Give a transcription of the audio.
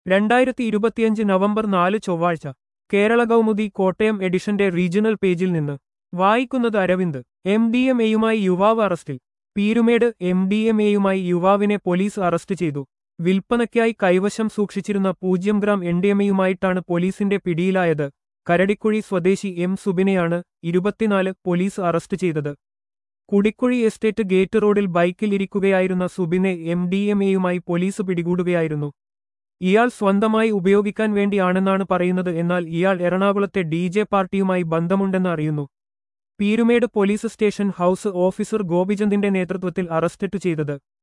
2025 November 4 ചൊവ്വാഴ്ച കേരള കൗമുദി കോട്ടയം എഡിഷന്റെ regional പേജിൽ നിന്ന് വായിക്കുന്നത് അരവിന്ദ്. MDMAയുമായി യുവാവ് അറസ്റ്റിൽ. പീരുമേട് MDMAയുമായി യുവാവിനെ പോലീസ് അറസ്റ്റ് ചെയ്തു. വിൽപ്പനയ്ക്കായി കൈവശം സൂക്ഷിച്ചിരുന്ന 0 ഗ്രാം MDMAയുമായിട്ടാണ് പോലീസിന്റെ പിടിയിലായത്. കരടിക്കുഴി സ്വദേശി M സുബിനെയാണ് 24 പോലീസ് അറസ്റ്റ് ചെയ്തത്. കുടിക്കുഴി എസ്റ്റേറ്റ് ഗേറ്റ് റോഡിൽ ബൈക്കിൽ ഇരിക്കുകയായിരുന്ന സുബിനെ MDMAയുമായി പോലീസ് പിടികൂടുകയായിരുന്നു. ഇയാൾ സ്വന്തമായി ഉപയോഗിക്കാൻ വേണ്ടിയാണെന്നാണ് പറയുന്നത്. എന്നാൽ ഇയാൾ എറണാകുളത്തെ DJ പാർട്ടിയുമായി ബന്ധമുണ്ടെന്ന് അറിയുന്നു. Peermade police station house officer ഗോപിചന്ദിന്റെ നേതൃത്വത്തിൽ അറസ്റ്റ് ചെയ്തത്.